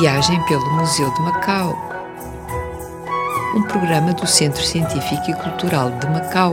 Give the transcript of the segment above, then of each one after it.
Viagem pelo Museu de Macau, um programa do Centro Científico e Cultural de Macau.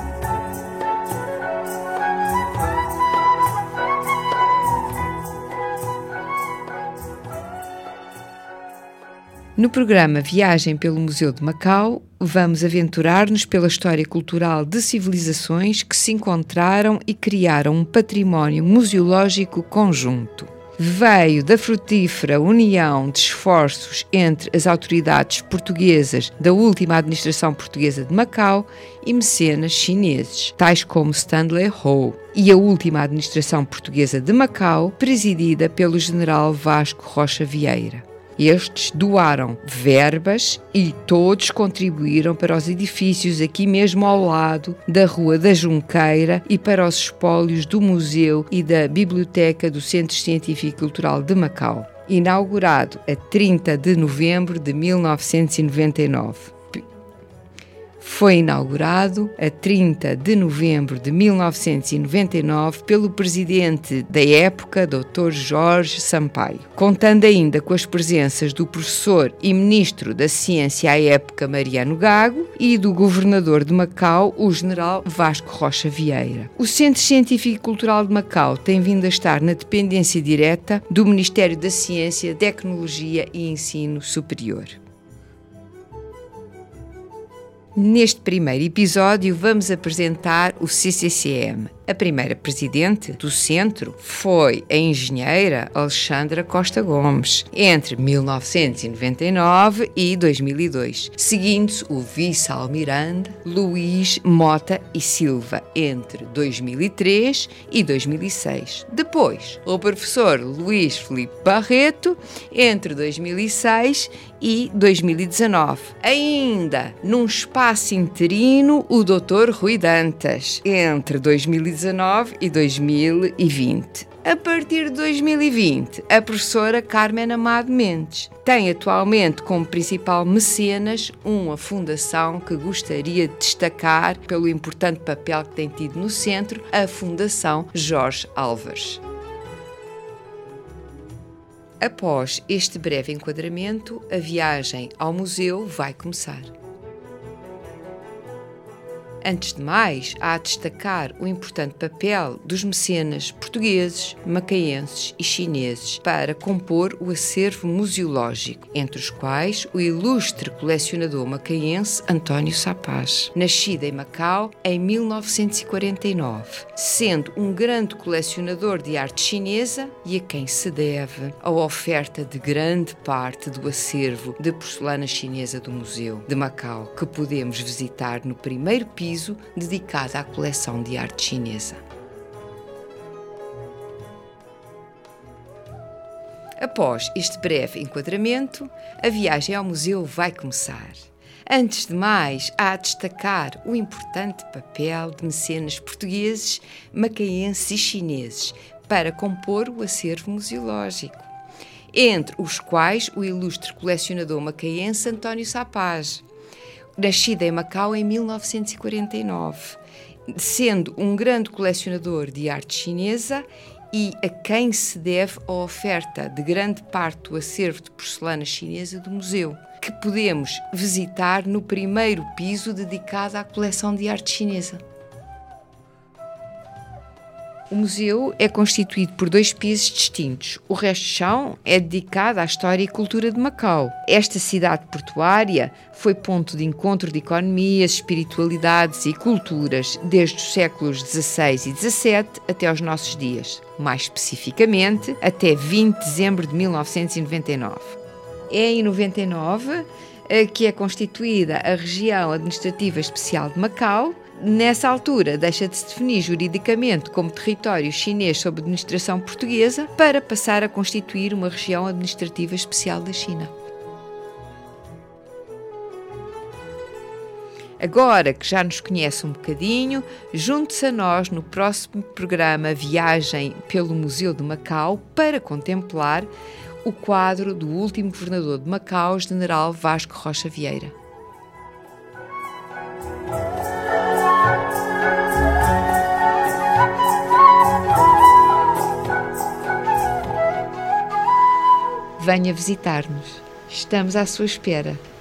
No programa Viagem pelo Museu de Macau, vamos aventurar-nos pela história cultural de civilizações que se encontraram e criaram um património museológico conjunto. Veio da frutífera união de esforços entre as autoridades portuguesas da última administração portuguesa de Macau e mecenas chineses, tais como Stanley Ho, e a última administração portuguesa de Macau, presidida pelo general Vasco Rocha Vieira. Estes doaram verbas e todos contribuíram para os edifícios aqui mesmo ao lado da Rua da Junqueira e para os espólios do Museu e da Biblioteca do Centro Científico e Cultural de Macau, inaugurado a 30 de novembro de 1999. Foi inaugurado a 30 de novembro de 1999 pelo presidente da época, Dr. Jorge Sampaio, contando ainda com as presenças do professor e ministro da Ciência à época, Mariano Gago, e do governador de Macau, o general Vasco Rocha Vieira. O Centro Científico e Cultural de Macau tem vindo a estar na dependência direta do Ministério da Ciência, Tecnologia e Ensino Superior. Neste primeiro episódio vamos apresentar o CCCM. A primeira presidente do centro foi a engenheira Alexandra Costa Gomes, entre 1999 e 2002, seguindo-se o vice-almirante Luís Mota e Silva, entre 2003 e 2006. Depois, o professor Luís Filipe Barreto, entre 2006 e 2019. Ainda, num espaço interino, o Dr. Rui Dantas, entre 2019 e 2020. A partir de 2020, a professora Carmen Amado Mendes tem atualmente como principal mecenas uma fundação que gostaria de destacar pelo importante papel que tem tido no centro, a Fundação Jorge Álvares. Após este breve enquadramento, a viagem ao museu vai começar. Antes de mais, há a destacar o importante papel dos mecenas portugueses, macaenses e chineses para compor o acervo museológico, entre os quais o ilustre colecionador macaense António Sapaz, nascido em Macau em 1949, sendo um grande colecionador de arte chinesa e a quem se deve a oferta de grande parte do acervo de porcelana chinesa do Museu de Macau, que podemos visitar no primeiro piso dedicado à coleção de arte chinesa. Após este breve enquadramento, a viagem ao museu vai começar. Antes de mais, há a destacar o importante papel de mecenas portugueses, macaenses e chineses para compor o acervo museológico, entre os quais o ilustre colecionador macaense António Sapaz, nascido em Macau em 1949, sendo um grande colecionador de arte chinesa e a quem se deve a oferta de grande parte do acervo de porcelana chinesa do museu, que podemos visitar no primeiro piso dedicado à coleção de arte chinesa. O museu é constituído por 2 pisos distintos. O resto do chão é dedicado à história e cultura de Macau. Esta cidade portuária foi ponto de encontro de economias, espiritualidades e culturas desde os séculos XVI e XVII até aos nossos dias, mais especificamente até 20 de dezembro de 1999. É em 99 que é constituída a Região Administrativa Especial de Macau. Nessa altura, deixa de se definir juridicamente como território chinês sob administração portuguesa para passar a constituir uma região administrativa especial da China. Agora que já nos conhece um bocadinho, junte-se a nós no próximo programa Viagem pelo Museu de Macau para contemplar o quadro do último governador de Macau, general Vasco Rocha Vieira. venha visitar-nos. Estamos à sua espera.